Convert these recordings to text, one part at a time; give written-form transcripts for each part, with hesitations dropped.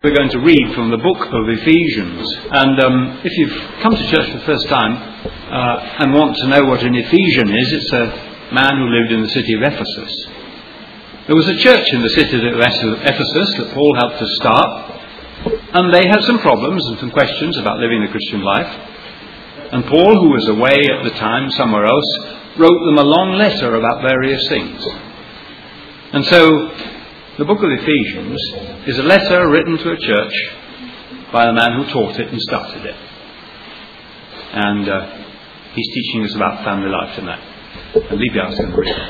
We're going to read from the book of Ephesians, and if you've come to church for the first time and want to know what an Ephesian is, it's a man who lived in the city of Ephesus. There was a church in the city of Ephesus that Paul helped to start, and they had some problems and some questions about living the Christian life. And Paul, who was away at the time somewhere else, wrote them a long letter about various things. And so the book of Ephesians is a letter written to a church by the man who taught it and started it. And he's teaching us about family life tonight. And Libya is going to read.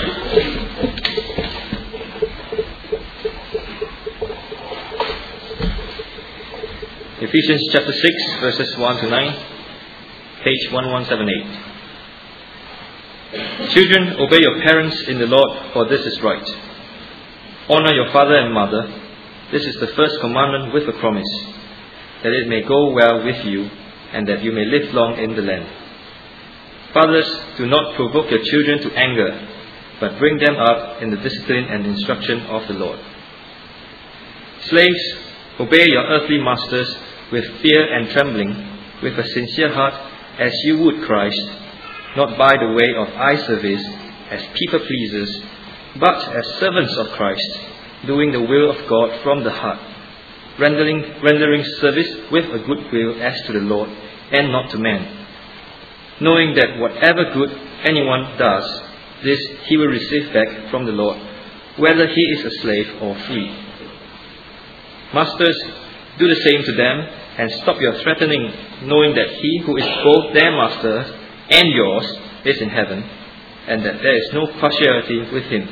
Ephesians chapter 6, verses 1 to 9, page 1178. Children, obey your parents in the Lord, for this is right. Honor your father and mother. This is the first commandment with a promise, that it may go well with you, and that you may live long in the land. Fathers, do not provoke your children to anger, but bring them up in the discipline and instruction of the Lord. Slaves, obey your earthly masters with fear and trembling, with a sincere heart, as you would Christ, not by the way of eye service, as people pleasers, but as servants of Christ, doing the will of God from the heart, rendering service with a good will as to the Lord and not to man, knowing that whatever good anyone does, this he will receive back from the Lord, whether he is a slave or free. Masters, do the same to them, and stop your threatening, knowing that he who is both their master and yours is in heaven, and that there is no partiality with him.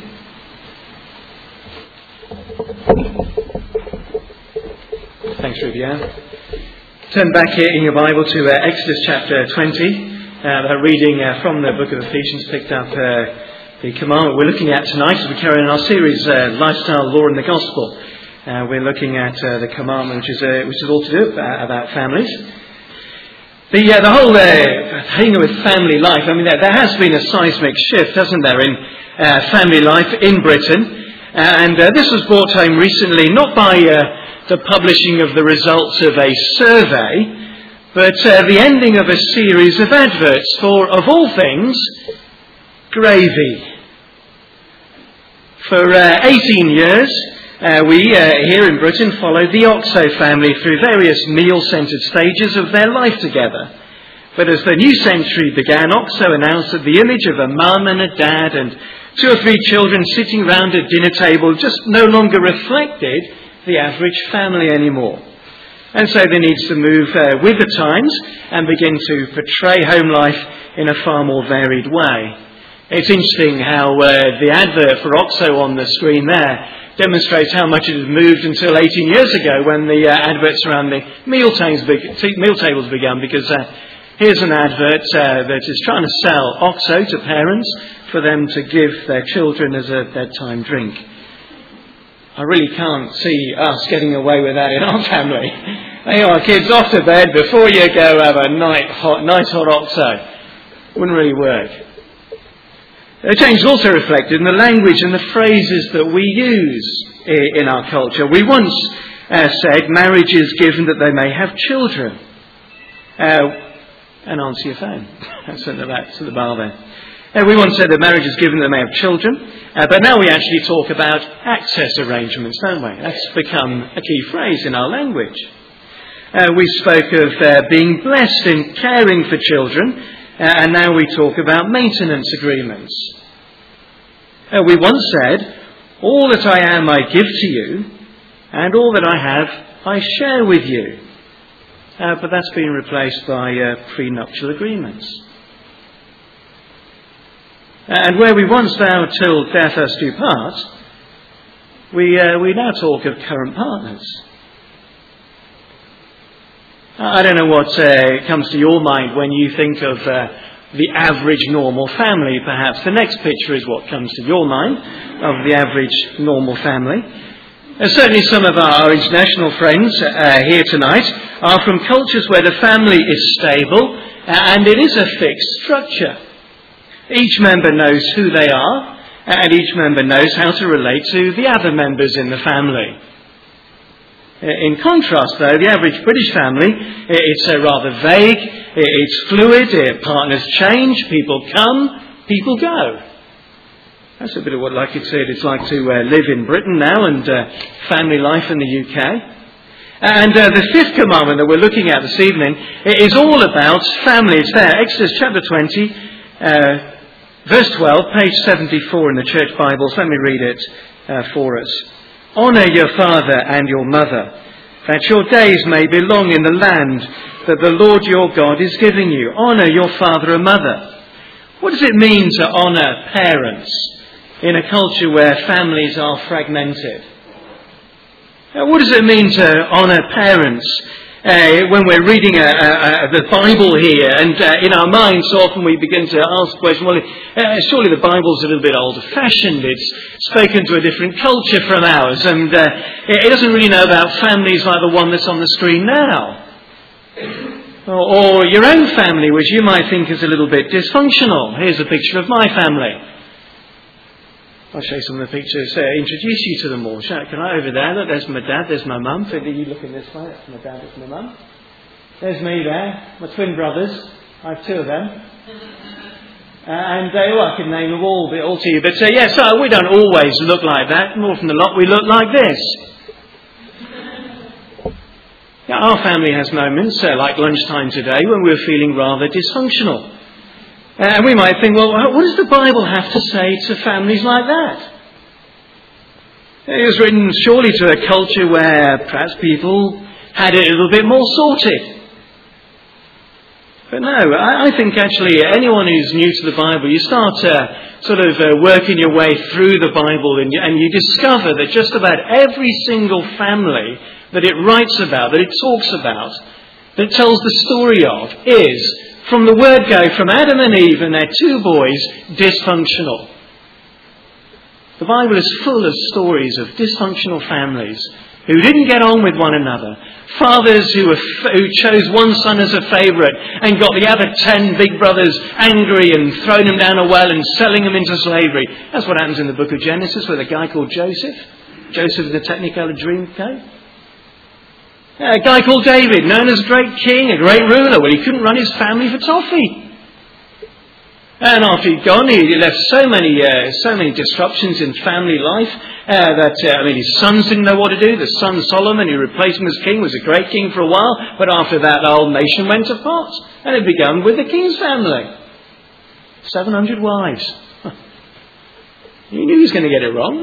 Thanks, Rivian. Turn back here in your Bible to Exodus chapter 20. Reading from the book of Ephesians, picked up the commandment we're looking at tonight as we carry on our series, Lifestyle, Law and the Gospel. We're looking at the commandment which is all to do about families. The whole thing with family life, I mean, there has been a seismic shift, hasn't there, in family life in Britain. And this was brought home recently, not by the publishing of the results of a survey, but the ending of a series of adverts for, of all things, gravy. For 18 years, we here in Britain followed the Oxo family through various meal-centred stages of their life together. But as the new century began, Oxo announced that the image of a mum and a dad and 2 or 3 children sitting round a dinner table just no longer reflected the average family anymore. And so they needed to move with the times and begin to portray home life in a far more varied way. It's interesting how the advert for Oxo on the screen there demonstrates how much it had moved until 18 years ago when the adverts around the meal tables began, because here's an advert that is trying to sell Oxo to parents for them to give their children as a bedtime drink. I really can't see us getting away with that in our family. Our kids off to bed before you go have a nice hot Oxo. Wouldn't really work. The change is also reflected in the language and the phrases that we use in our culture. We once said marriage is given that they may have children. And answer your phone. Send that back to the bar there. We once said that marriage is given that they may have children, but now we actually talk about access arrangements, don't we? That's become a key phrase in our language. We spoke of being blessed in caring for children, and now we talk about maintenance agreements. We once said, all that I am I give to you, and all that I have I share with you. But that's been replaced by prenuptial agreements. And where we once vowed till death us do part, we now talk of current partners. I don't know what comes to your mind when you think of the average normal family. Perhaps the next picture is what comes to your mind of the average normal family. Certainly some of our international friends here tonight are from cultures where the family is stable and it is a fixed structure. Each member knows who they are and each member knows how to relate to the other members in the family. In contrast, though, the average British family, it's rather vague, it's fluid, partners change, people come, people go. That's a bit of what, like you said, it's like to live in Britain now and family life in the UK. And the fifth commandment that we're looking at this evening is all about family. It's there, Exodus chapter 20, verse 12, page 74 in the Church Bibles. Let me read it for us. Honour your father and your mother, that your days may be long in the land that the Lord your God is giving you. Honour your father and mother. What does it mean to honour parents in a culture where families are fragmented? What does it mean to honour parents when we're reading the Bible here, and in our minds so often we begin to ask the question, well, surely the Bible's a little bit old-fashioned, it's spoken to a different culture from ours, and it doesn't really know about families like the one that's on the screen now. Or your own family, which you might think is a little bit dysfunctional. Here's a picture of my family. I'll show you some of the pictures, introduce you to them all. Can I over there? Look, there's my dad, there's my mum. So you looking this way, that's my dad, that's my mum. There's me there, my twin brothers. I have two of them. And I can name them all to you. But so we don't always look like that. More often than not, we look like this. Now, our family has moments, like lunchtime today, when we're feeling rather dysfunctional. And we might think, well, what does the Bible have to say to families like that? It was written surely to a culture where perhaps people had it a little bit more sorted. But no, I think actually anyone who's new to the Bible, you start working your way through the Bible and you discover that just about every single family that it writes about, that it talks about, that tells the story of, is, from the word go, from Adam and Eve and their two boys, dysfunctional. The Bible is full of stories of dysfunctional families who didn't get on with one another. Fathers who chose one son as a favourite and got the other 10 big brothers angry and thrown them down a well and selling them into slavery. That's what happens in the book of Genesis with a guy called Joseph. Joseph is the Technicolor Dreamcoat. A guy called David, known as a great king, a great ruler. Well, he couldn't run his family for toffee. And after he'd gone, he left so many disruptions in family life that his sons didn't know what to do. The son Solomon, who replaced him as king, was a great king for a while, but after that, the whole nation went to pot. And it began with the king's family. 700 wives. He knew he was going to get it wrong.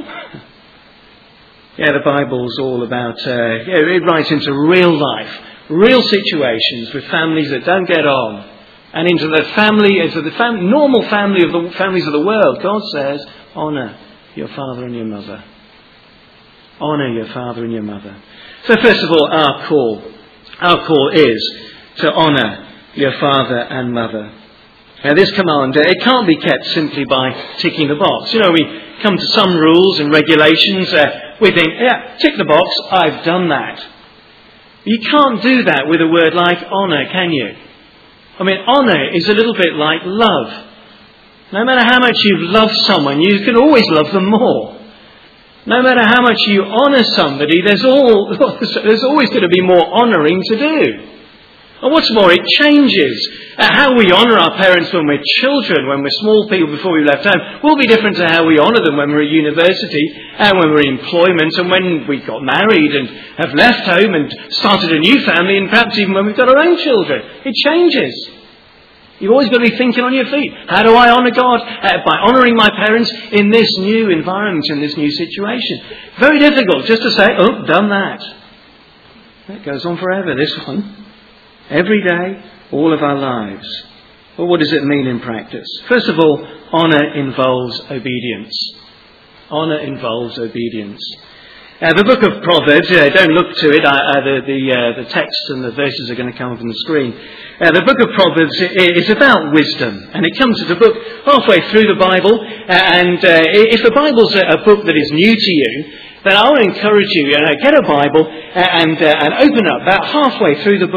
Yeah, the Bible's all about, it writes into real life, real situations with families that don't get on. And into the normal family of the families of the world, God says, honour your father and your mother. Honour your father and your mother. So first of all, our call is to honour your father and mother. Now this command, it can't be kept simply by ticking the box. We come to some rules and regulations, we think, tick the box, I've done that. You can't do that with a word like honour, can you? Honour is a little bit like love. No matter how much you've loved someone, you can always love them more. No matter how much you honour somebody, there's always going to be more honouring to do. And what's more, it changes. How we honour our parents when we're children, when we're small people before we left home, will be different to how we honour them when we're at university and when we're in employment and when we got married and have left home and started a new family and perhaps even when we've got our own children. It changes. You've always got to be thinking on your feet. How do I honour God? By honouring my parents in this new environment, in this new situation. Very difficult just to say, oh, done that. That goes on forever, this one. Every day, all of our lives. Well, what does it mean in practice? First of all, honour involves obedience. Honour involves obedience. The book of Proverbs, don't look to it, the text and the verses are going to come up on the screen. The book of Proverbs is about wisdom, and it comes to the book halfway through the Bible, and if the Bible's a book that is new to you, then I want to encourage you, get a Bible and open up about halfway through the book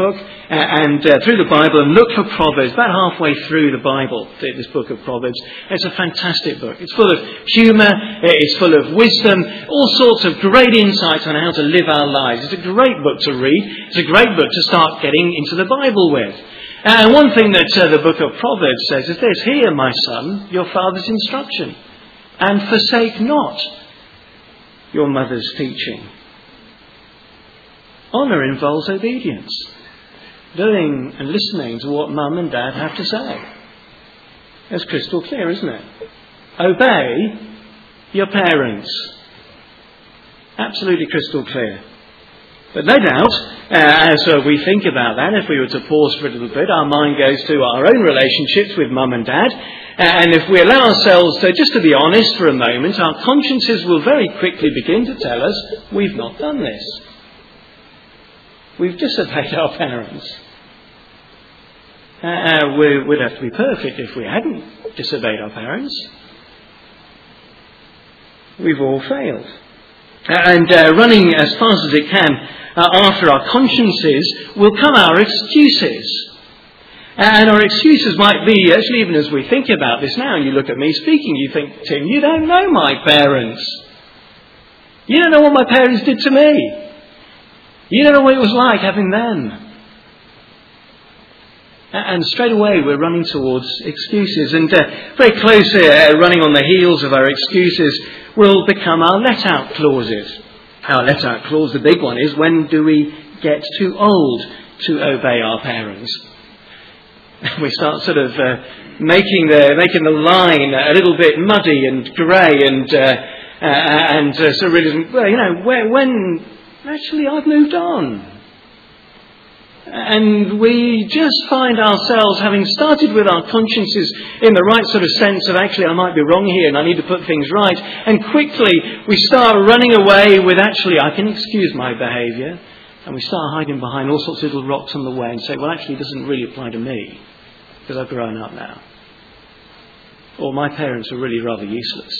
through the Bible and look for Proverbs, about halfway through the Bible, this book of Proverbs. It's a fantastic book. It's full of humour, it's full of wisdom, all sorts of great insights on how to live our lives. It's a great book to read. It's a great book to start getting into the Bible with. And one thing that the book of Proverbs says is this: "Hear, my son, your father's instruction, and forsake not your mother's teaching." Honour involves obedience. Doing and listening to what mum and dad have to say. That's crystal clear, isn't it? Obey your parents. Absolutely crystal clear. But no doubt, as we think about that, if we were to pause for a little bit, our mind goes to our own relationships with mum and dad. And if we allow ourselves just to be honest for a moment, our consciences will very quickly begin to tell us we've not done this. We've disobeyed our parents. We'd have to be perfect if we hadn't disobeyed our parents. We've all failed. And running as fast as it can after our consciences will come our excuses. And our excuses might be, actually, even as we think about this now, and you look at me speaking, you think, Tim, you don't know my parents. You don't know what my parents did to me. You don't know what it was like having them. And straight away we're running towards excuses. And very close running on the heels of our excuses will become our let-out clauses. Our let-out clause, the big one, is when do we get too old to obey our parents? We start sort of making the line a little bit muddy and grey and sort of really, well, when actually I've moved on. And we just find ourselves, having started with our consciences in the right sort of sense of actually I might be wrong here and I need to put things right, and quickly we start running away with actually I can excuse my behaviour, and we start hiding behind all sorts of little rocks on the way and say, well, actually it doesn't really apply to me because I've grown up now. Or my parents are really rather useless.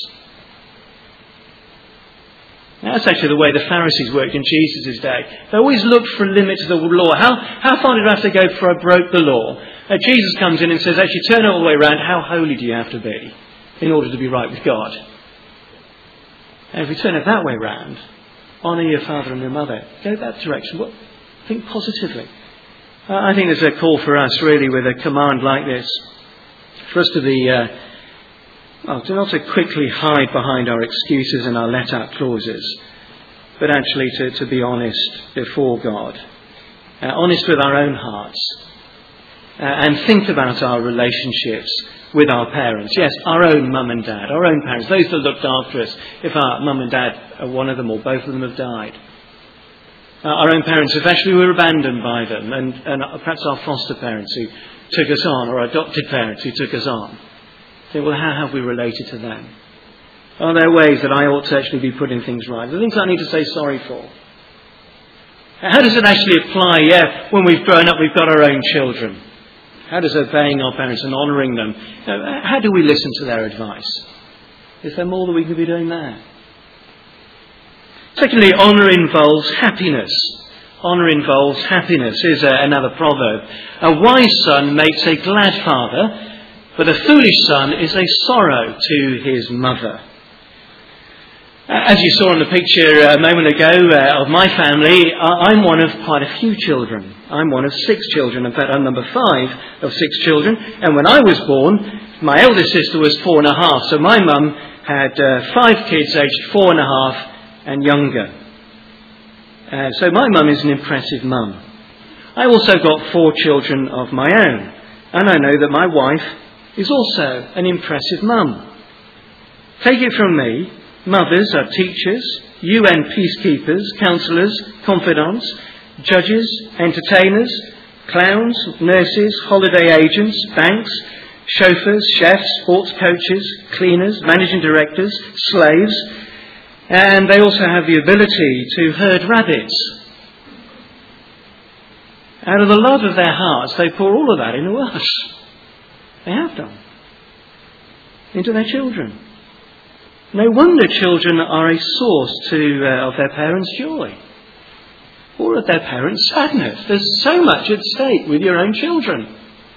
Now, that's actually the way the Pharisees worked in Jesus' day. They always looked for a limit to the law. How far did I have to go before I broke the law? Jesus comes in and says, actually, turn it all the way around. How holy do you have to be in order to be right with God? And if we turn it that way round, honour your father and your mother. Go that direction. Think positively. I think there's a call for us, really, with a command like this, for us to be... to not to quickly hide behind our excuses and our let-out clauses, but actually to be honest before God, honest with our own hearts, and think about our relationships with our parents. Yes, our own mum and dad, our own parents, those that looked after us, if our mum and dad, one of them or both of them have died. Our own parents, if actually we were abandoned by them, and perhaps our foster parents who took us on, or adopted parents who took us on. Think, well, how have we related to them? Are there ways that I ought to actually be putting things right? Are there things I need to say sorry for? How does it actually apply? When we've grown up, we've got our own children. How does obeying our parents and honouring them, how do we listen to their advice? Is there more that we could be doing there? Secondly, honour involves happiness. Honour involves happiness. Here's another proverb. A wise son makes a glad father, but a foolish son is a sorrow to his mother. As you saw in the picture a moment ago of my family, I'm one of quite a few children. I'm one of 6 children. In fact, I'm number 5 of 6 children. And when I was born, my eldest sister was 4.5. So my mum had 5 kids aged 4.5 and younger. So my mum is an impressive mum. I also got 4 children of my own. And I know that my wife is also an impressive mum. Take it from me, mothers are teachers, UN peacekeepers, counsellors, confidants, judges, entertainers, clowns, nurses, holiday agents, banks, chauffeurs, chefs, sports coaches, cleaners, managing directors, slaves, and they also have the ability to herd rabbits. Out of the love of their hearts, they pour all of that into us. They have done. Into their children. No wonder children are a source of their parents' joy. or at their parents' sadness. There's so much at stake with your own children.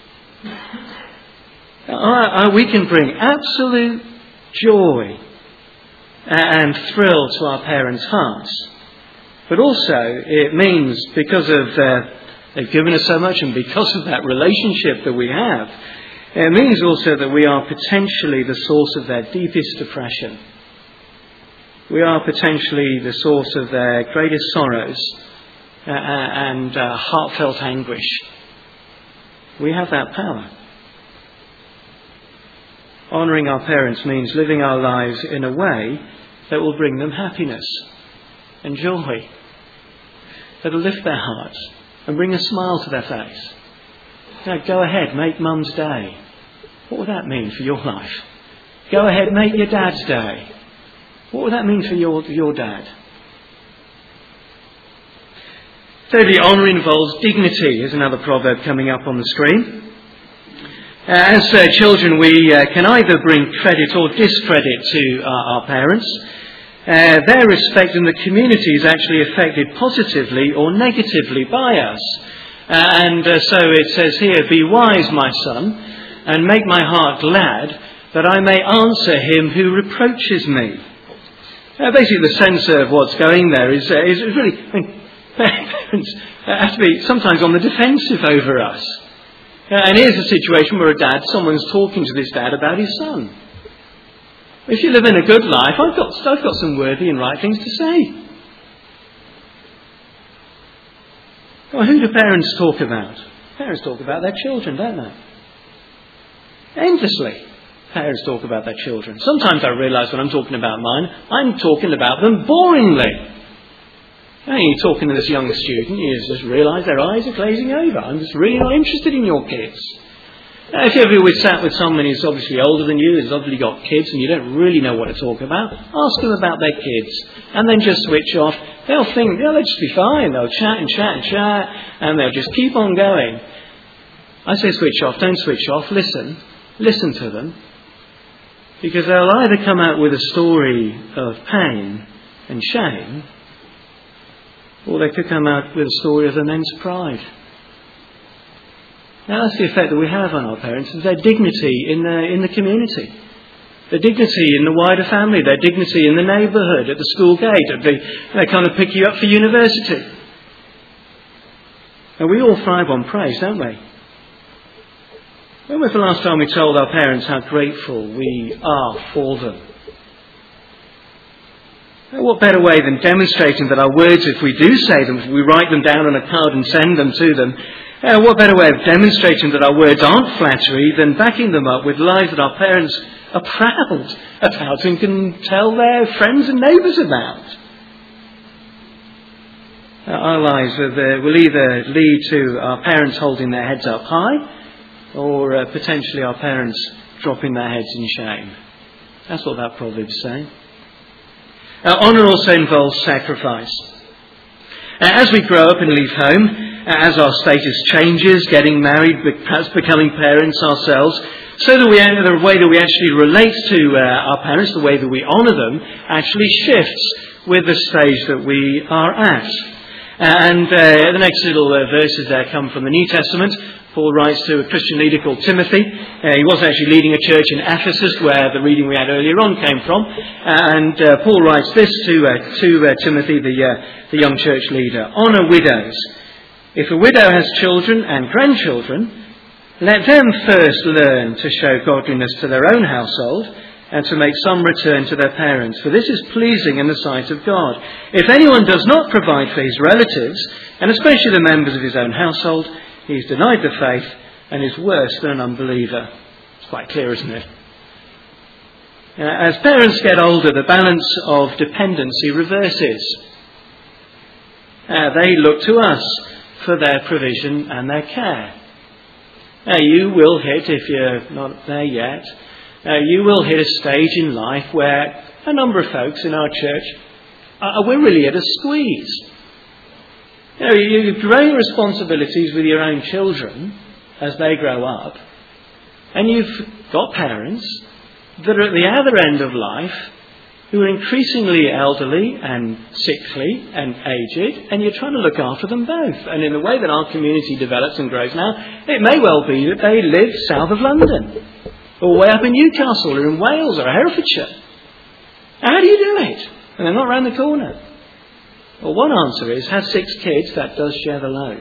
We can bring absolute joy and thrill to our parents' hearts. But also, it means because of they've given us so much and because of that relationship that we have, it means also that we are potentially the source of their deepest depression. We are potentially the source of their greatest sorrows and heartfelt anguish. We have that power. Honouring our parents means living our lives in a way that will bring them happiness and joy, that will lift their hearts and bring a smile to their face. Now, go ahead, make Mum's day. What would that mean for your life? Go ahead, make your dad's day. What would that mean for your dad? Thirdly, honour involves dignity. Here's another proverb coming up on the screen. As children, we can either bring credit or discredit to our parents. Their respect in the community is actually affected positively or negatively by us. So it says here, "Be wise, my son, and make my heart glad, that I may answer him who reproaches me." Basically, the sense of what's going there is really, parents have to be sometimes on the defensive over us. And here's a situation where someone's talking to this dad about his son. If you live in a good life, I've got some worthy and right things to say. Well, who do parents talk about? Parents talk about their children, don't they? Endlessly, parents talk about their children. Sometimes I realise when I'm talking about mine, I'm talking about them boringly. And you're talking to this young student, you just realise their eyes are glazing over. I'm just really not interested in your kids. If you ever sat with someone who's obviously older than you, who's obviously got kids, and you don't really know what to talk about, ask them about their kids. And then just switch off. They'll think, they'll just be fine. They'll chat and chat and chat, and they'll just keep on going. I say switch off, don't switch off. Listen. Listen to them. Because they'll either come out with a story of pain and shame, or they could come out with a story of immense pride. Now that's the effect that we have on our parents, is their dignity in the community. Their dignity in the wider family, their dignity in the neighbourhood, at the school gate, they kind of pick you up for university. And we all thrive on praise, don't we? When was the last time we told our parents how grateful we are for them? What better way than demonstrating that our words, if we do say them, if we write them down on a card and send them to them, what better way of demonstrating that our words aren't flattery than backing them up with lives that our parents are proud about and can tell their friends and neighbours about? Our lives will either lead to our parents holding their heads up high, or potentially our parents dropping their heads in shame. That's what that proverb's saying. Honour also involves sacrifice. As we grow up and leave home, as our status changes, getting married, perhaps becoming parents ourselves, so that the way that we actually relate to our parents, the way that we honour them, actually shifts with the stage that we are at. And the next little verses there come from the New Testament. Paul writes to a Christian leader called Timothy. He was actually leading a church in Ephesus, where the reading we had earlier on came from. And Paul writes this to Timothy, the young church leader. "Honour widows. If a widow has children and grandchildren, let them first learn to show godliness to their own household, and to make some return to their parents. For this is pleasing in the sight of God. If anyone does not provide for his relatives, and especially the members of his own household, he's denied the faith and is worse than an unbeliever." It's quite clear, isn't it? As parents get older, the balance of dependency reverses. They look to us for their provision and their care. You will hit, if you're not there yet, you will hit a stage in life where a number of folks in our church, we're really at a squeeze. You're growing responsibilities with your own children as they grow up, and you've got parents that are at the other end of life who are increasingly elderly and sickly and aged, and you're trying to look after them both. And in the way that our community develops and grows now, it may well be that they live south of London, or way up in Newcastle, or in Wales, or Herefordshire. How do you do it? And they're not round the corner. Well, one answer is, have 6 kids, that does share the load.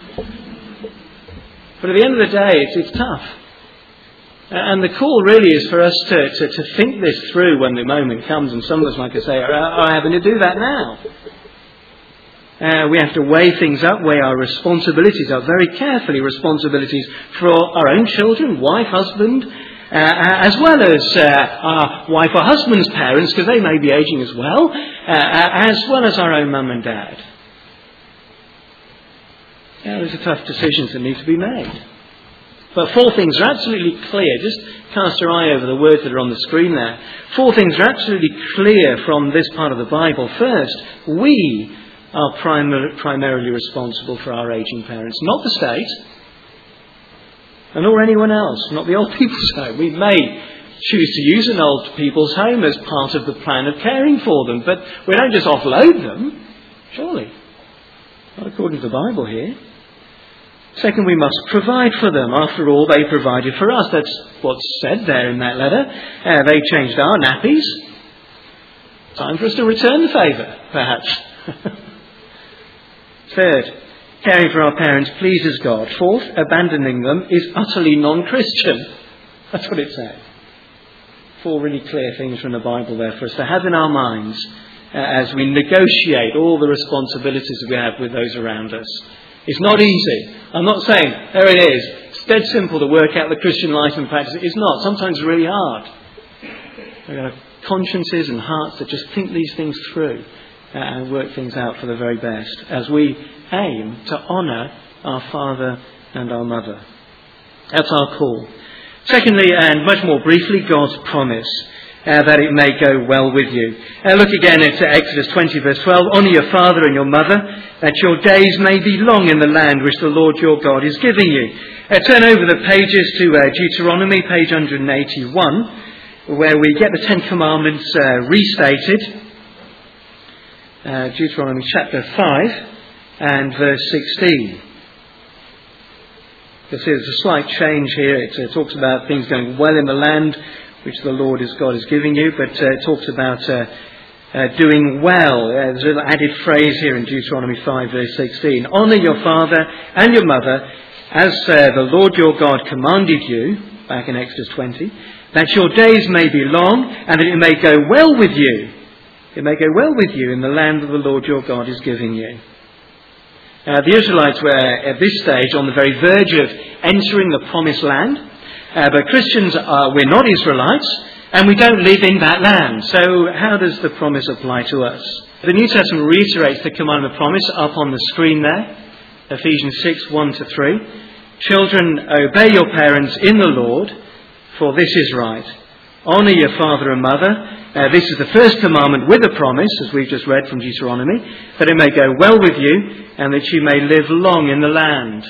But at the end of the day, it's tough. And the call really is for us to think this through when the moment comes, and some of us, like I say, are having to do that now. We have to weigh things up, weigh our responsibilities up very carefully, responsibilities for our own children, wife, husband, as well as our wife or husband's parents, because they may be aging as well as our own mum and dad. Those are tough decisions that need to be made. But 4 things are absolutely clear. Just cast your eye over the words that are on the screen there. 4 things are absolutely clear from this part of the Bible. First, we are primarily responsible for our aging parents, not the state, and nor anyone else, not the old people's home. We may choose to use an old people's home as part of the plan of caring for them, but we don't just offload them, surely. Not according to the Bible here. Second, we must provide for them. After all, they provided for us. That's what's said there in that letter. They changed our nappies. Time for us to return the favour, perhaps. Third, caring for our parents pleases God. Fourth, abandoning them is utterly non-Christian. That's what it says. 4 really clear things from the Bible there for us to have in our minds as we negotiate all the responsibilities we have with those around us. It's not easy. I'm not saying, there it is. It's dead simple to work out the Christian life and practice. It's not. Sometimes it's really hard. We've got consciences and hearts that just think these things through and work things out for the very best as we aim to honour our father and our mother. That's our call. Secondly, and much more briefly, God's promise. That it may go well with you. Look again at Exodus 20 verse 12. Honour your father and your mother, that your days may be long in the land which the Lord your God is giving you. Turn over the pages to Deuteronomy, page 181, where we get the 10 Commandments restated. Deuteronomy chapter 5 and verse 16. You'll see there's a slight change here. It talks about things going well in the land which the Lord God is giving you, but it talks about doing well. There's a little added phrase here in Deuteronomy 5 verse 16. Honour your father and your mother as the Lord your God commanded you, back in Exodus 20, that your days may be long and that it may go well with you. It may go well with you in the land that the Lord your God is giving you. The Israelites were at this stage on the very verge of entering the promised land. But Christians, we're not Israelites, and we don't live in that land. So how does the promise apply to us? The New Testament reiterates the commandment promise up on the screen there. Ephesians 6, 1-3. Children, obey your parents in the Lord, for this is right. Honour your father and mother. This is the first commandment with a promise, as we've just read from Deuteronomy, that it may go well with you, and that you may live long in the land.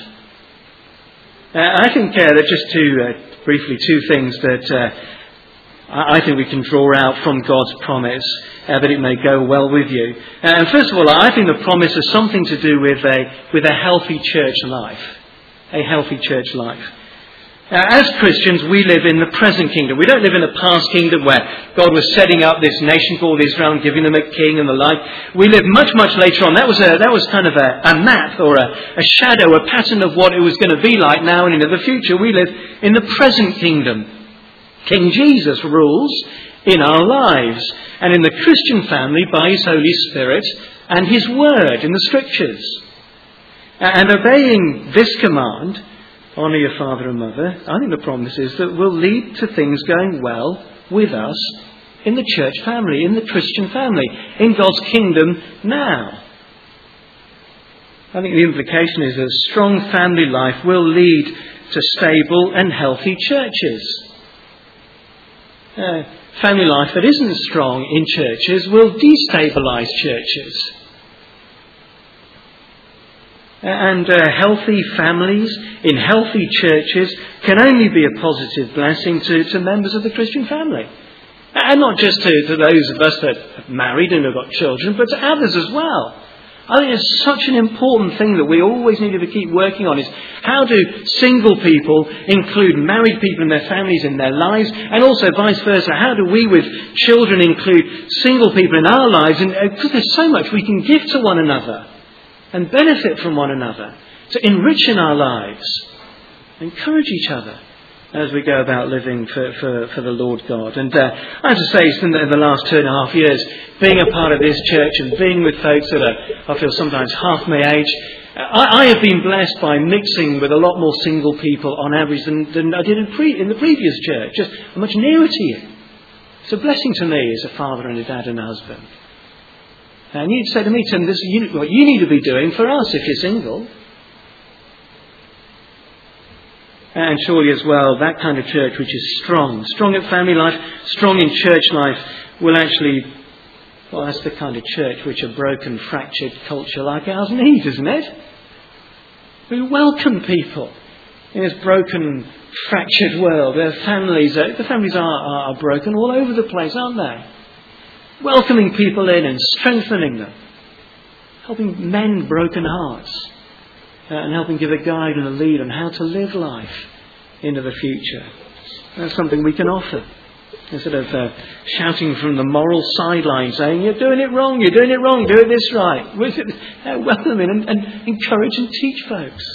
I think that just briefly 2 things that I think we can draw out from God's promise, that it may go well with you. And first of all, I think the promise has something to do with a healthy church life. A healthy church life. As Christians, we live in the present kingdom. We don't live in a past kingdom where God was setting up this nation called Israel and giving them a king and the like. We live much, much later on. That was kind of a map or a shadow, a pattern of what it was going to be like now and into the future. We live in the present kingdom. King Jesus rules in our lives and in the Christian family by His Holy Spirit and His Word in the Scriptures. And obeying this command, honour your father and mother, I think the promise is that will lead to things going well with us in the church family, in the Christian family, in God's kingdom now. I think the implication is that a strong family life will lead to stable and healthy churches. Family life that isn't strong in churches will destabilise churches. And healthy families in healthy churches can only be a positive blessing to members of the Christian family. And not just to those of us that have married and have got children, but to others as well. I think it's such an important thing that we always need to keep working on, is how do single people include married people in their families, in their lives, and also vice versa. How do we with children include single people in our lives? And because there's so much we can give to one another and benefit from one another to enrich in our lives, encourage each other as we go about living for the Lord God. And I have to say, in the last 2.5 years, being a part of this church and being with folks that are, I feel, sometimes half my age, I have been blessed by mixing with a lot more single people on average than I did in the previous church. Just much nearer to you. It's a blessing to me as a father and a dad and a husband. And you'd say to me, Tim, this is what you need to be doing for us if you're single. And surely as well, that kind of church which is strong at family life, strong in church life, will actually, well, that's the kind of church which a broken, fractured culture like ours needs, isn't it? We welcome people in this broken, fractured world where the families are broken all over the place, aren't they? Welcoming people in and strengthening them, helping mend broken hearts. And helping give a guide and a lead on how to live life into the future. That's something we can offer. Instead of shouting from the moral sideline, saying, you're doing it wrong, do it this right. Welcome in and encourage and teach folks.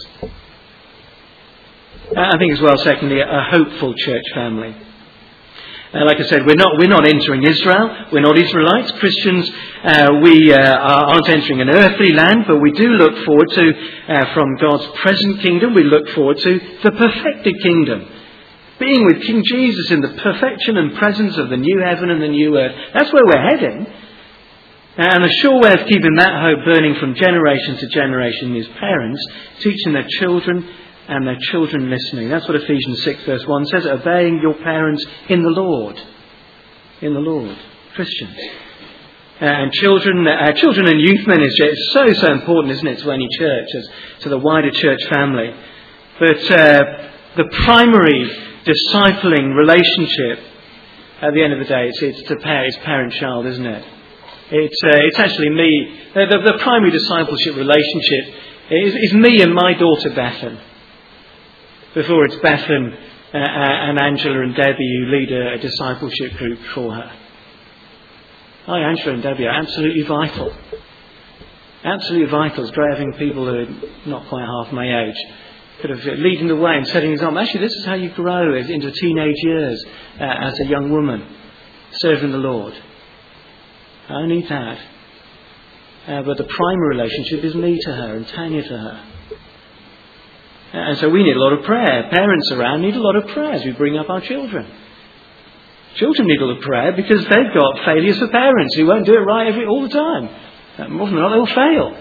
I think as well, secondly, a hopeful church family. Like I said, we're not entering Israel. We're not Israelites. Christians, we aren't entering an earthly land, but we do look forward to, from God's present kingdom, we look forward to the perfected kingdom. Being with King Jesus in the perfection and presence of the new heaven and the new earth. That's where we're heading. And a sure way of keeping that hope burning from generation to generation is parents teaching their children and their children listening. That's what Ephesians 6 verse 1 says, obeying your parents in the Lord. In the Lord. Christians. And children and youth ministry is so important, isn't it, to any church, to the wider church family. But the primary discipling relationship, at the end of the day, it's parent-child, isn't it? It's actually me. The primary discipleship relationship is me and my daughter Bethan. Before it's Bethan and Angela and Debbie who lead a discipleship group for her. Hi, Angela and Debbie are absolutely vital. Absolutely vital. It's great having people who are not quite half my age. Kind of leading the way and setting example. Actually, this is how you grow into teenage years as a young woman, serving the Lord. I need that. But the primary relationship is me to her and Tanya to her. And so we need a lot of prayer. Parents around need a lot of prayer as we bring up our children. Children need a lot of prayer because they've got failures for parents who won't do it right all the time. More than not, they'll fail.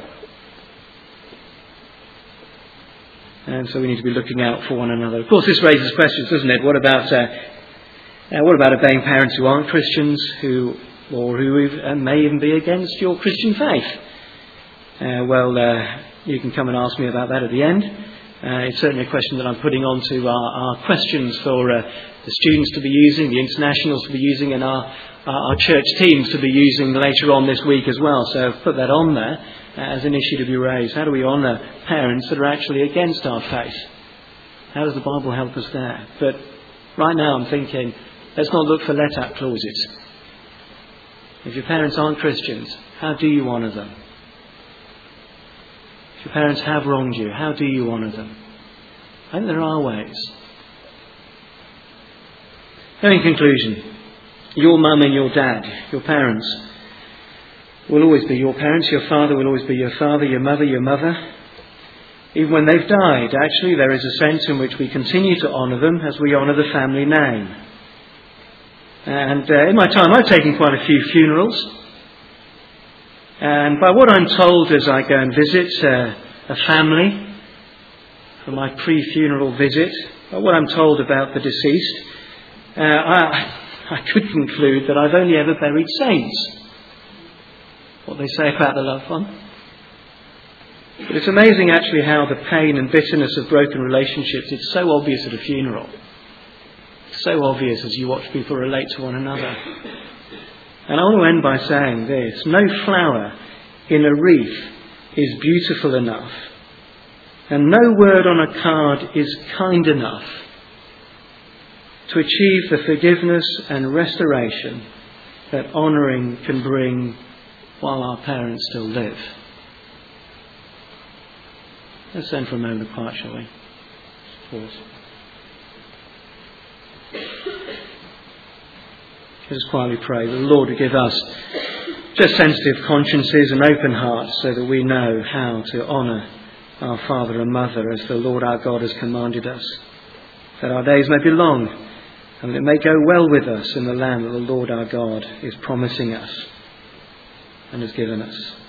And so we need to be looking out for one another. Of course, this raises questions, doesn't it? What about obeying parents who aren't Christians, who may even be against your Christian faith? You can come and ask me about that at the end. It's certainly a question that I'm putting onto our questions for the students to be using, the internationals to be using, and our church teams to be using later on this week as well. So I've put that on there as an issue to be raised. How do we honour parents that are actually against our faith? How does the Bible help us there? But right now I'm thinking, let's not look for let-out clauses. If your parents aren't Christians, how do you honour them? If your parents have wronged you, how do you honour them? I think there are ways. Now, in conclusion, your mum and your dad, your parents, will always be your parents. Your father will always be your father, your mother. Even when they've died, actually, there is a sense in which we continue to honour them as we honour the family name. And in my time, I've taken quite a few funerals. And by what I'm told as I go and visit a family for my pre-funeral visit, by what I'm told about the deceased, I could conclude that I've only ever buried saints. What they say about the loved one. But it's amazing actually how the pain and bitterness of broken relationships, it's so obvious at a funeral. So obvious as you watch people relate to one another. And I want to end by saying this: no flower in a wreath is beautiful enough, and no word on a card is kind enough to achieve the forgiveness and restoration that honouring can bring while our parents still live. Let's stand for a moment apart, shall we? Pause. Let us quietly pray that the Lord would give us just sensitive consciences and open hearts so that we know how to honour our father and mother as the Lord our God has commanded us, that our days may be long and that it may go well with us in the land that the Lord our God is promising us and has given us.